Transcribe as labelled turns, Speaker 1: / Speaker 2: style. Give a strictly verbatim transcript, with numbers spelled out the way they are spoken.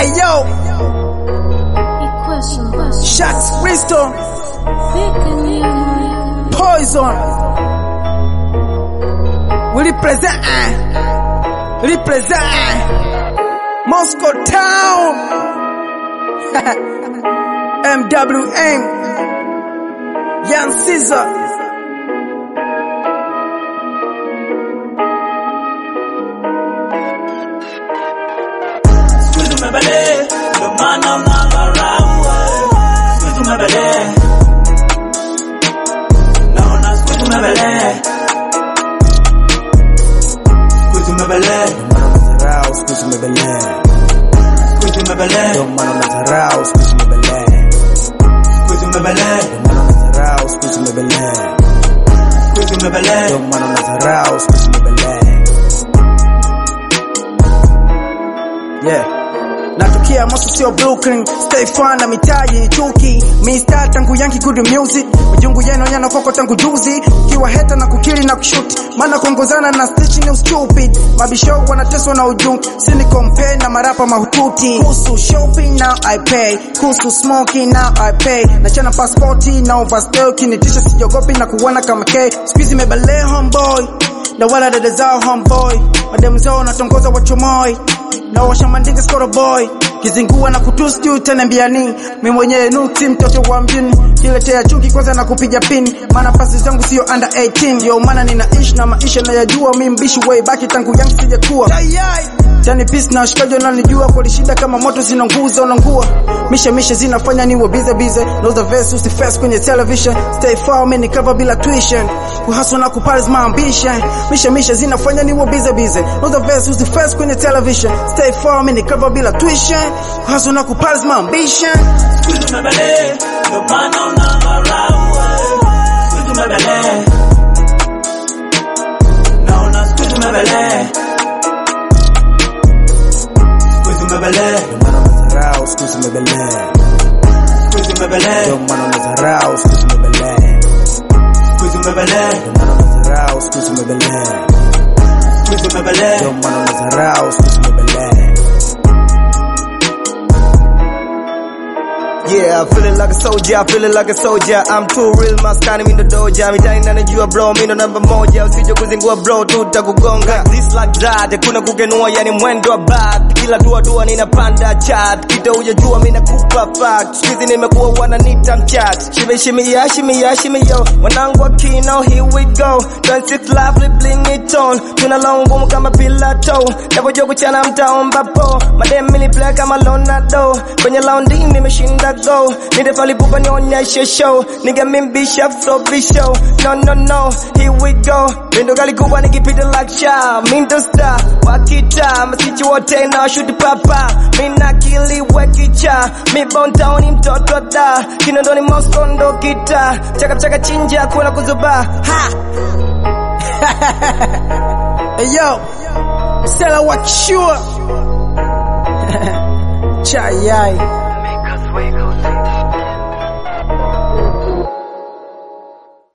Speaker 1: Ayo, Shots Crystal, Poison. We represent, represent Moscow Town. M W M, Young Caesar.
Speaker 2: Squeeze my belly, the man I'm not around. Squeeze my belly, no, not squeeze my belly. Squeeze my belly,
Speaker 1: Squeeze my belly.
Speaker 2: squeeze my belly,
Speaker 1: Yo, mano, natural, squeeze my belly.
Speaker 2: squeeze my belly,
Speaker 1: Mano, natural, squeeze my belly.
Speaker 2: squeeze my belly.
Speaker 1: Yo, mano, natural, squeeze my belly. Yeah. Natukia mosu sio Brooklyn, stay fun na mitaji ni chuki. Mister tangu yanki good music, ujungu yeno yana koko tangu juzi. Kiwa heta na kukili na kushoot, mana kuongozana na stitch ni stupid. Mabisho wanateswa na ujungu, sini compare na marapa mahututi. Kusu shopping now I pay, kusu smoking now I pay. Na chana passporti na overstay, kinitisha sijogopi na kuwana kama K. Squeeze mebale homeboy, na wala dada zao homeboy. Mademu zao natongoza wachomoi, na washa mandinga skoro boy. Kizingua na kutusi juu tenembia nini. Mimi mwenyewe nuti mtoto wa mjini, kiletea chuki kwanza na kupiga pin. Mana pasi zangu sio under eighteen. Yo mana ninaishi na maisha na yajua. Mimi mbishi way back tangu yangu sijakuwa. Tani peace na shikajo na nijua. Kwa shida kama moto zinanguza unangua. Misha misha zinafanya niwe busy busy. Know the verse usi face kwenye television. Stay far many cover bila tuition. Kuhaswa na kupaliz my ambition. Misha misha zinafanya niwe busy busy. Know the verse usi face kwenye television. Stay far many cover bila tuition. Kuhaswa na kupaliz my ambition.
Speaker 2: Squeeze my belly, the man I'm not around. Squeeze my belly, no, not squeeze my belly. Squeeze my belly,
Speaker 1: Mano, natural, squeeze my belly.
Speaker 2: squeeze my belly,
Speaker 1: Yo, mano, natural, squeeze my belly.
Speaker 2: squeeze my belly,
Speaker 1: Mano, natural, squeeze my belly.
Speaker 2: squeeze my belly.
Speaker 1: Yo, mano, natural, squeeze my belly. Yeah, I feeling like a soldier, I feeling like a soldier. I'm too real, maskani mindo doja. Mitani nanijua bro, mindo namba moja. Usije kuzingua bro, tutakugonga. This like that, kuna kugenua yani mwendo wa bad. Kila dua dua ninapanda chat. Kita hujajua mina kupa fact. Squeezy nimekuwa wananita mchat. Shime shime ya, shime ya, shime yo. Wanangu wa kino, here we go. twenty-six lively, bling it on. Tuna long ngumu kama pilato. Navojua kuchana mtaomba po. Madem mili play kama Lonado. Kwenye laundi nimeshinda go. Nidefali pupa nionyeshe show. Nigga mimbisha so show. No no no, here we go. Mindo gali kubwa nikipita like Sha. Mindo star, wakita. Masichi wote na shoot papa. Mina kili wekicha. Mi bontown mtoto da. Kinondoni Moscow ndo kita. Chaka chaka chinja kuna kuzuba. Ha! Hey yo, Stella wakishua. Chayai.
Speaker 3: Make us wiggle.